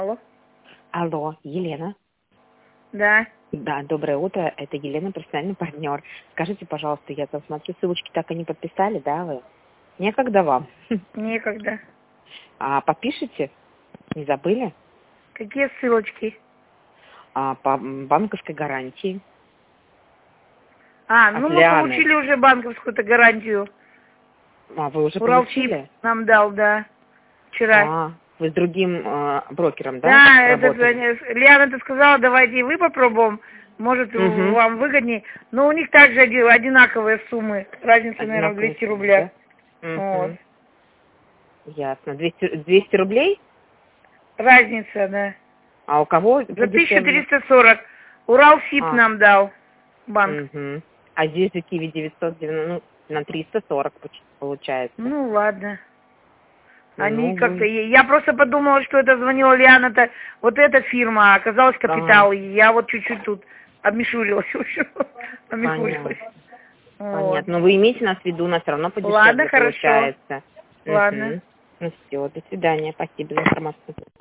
Алло. Алло, Елена. Да. Да, доброе утро. Это Елена, профессиональный партнер. Скажите, пожалуйста, я там смотрю, ссылочки так и не подписали, да, вы? Некогда вам. Некогда. А подпишите? Не забыли? Какие ссылочки? По банковской гарантии. Ну От мы Лианы. получили уже банковскую-то гарантию. Вы уже Уралсиб получили? нам дал, да. Вчера. Вы с другим брокером, да, Да, работали? Лиана-то сказала, давайте и вы попробуем. Может, Угу. вам выгоднее. Но у них также одинаковые суммы. Разница, наверное, в 200 рубля. Да? Вот. Угу. Ясно. 200 рублей? Разница, да. А у кого За подешевле? 1340. Уралсиб нам дал банк. Угу. А здесь же Киви 990, на 340 получается. Ну, ладно. Они Ну, как-то... Я просто подумала, что это звонила Лиана-то, вот эта фирма, а оказалась Капитал. И я вот чуть-чуть тут обмешурилась, в общем. Обмешурилась. Вот. Понятно. Но вы имеете нас в виду, у нас все равно подешевле Ладно, хорошо. получается. Ладно. Ну все, до свидания. Спасибо за информацию.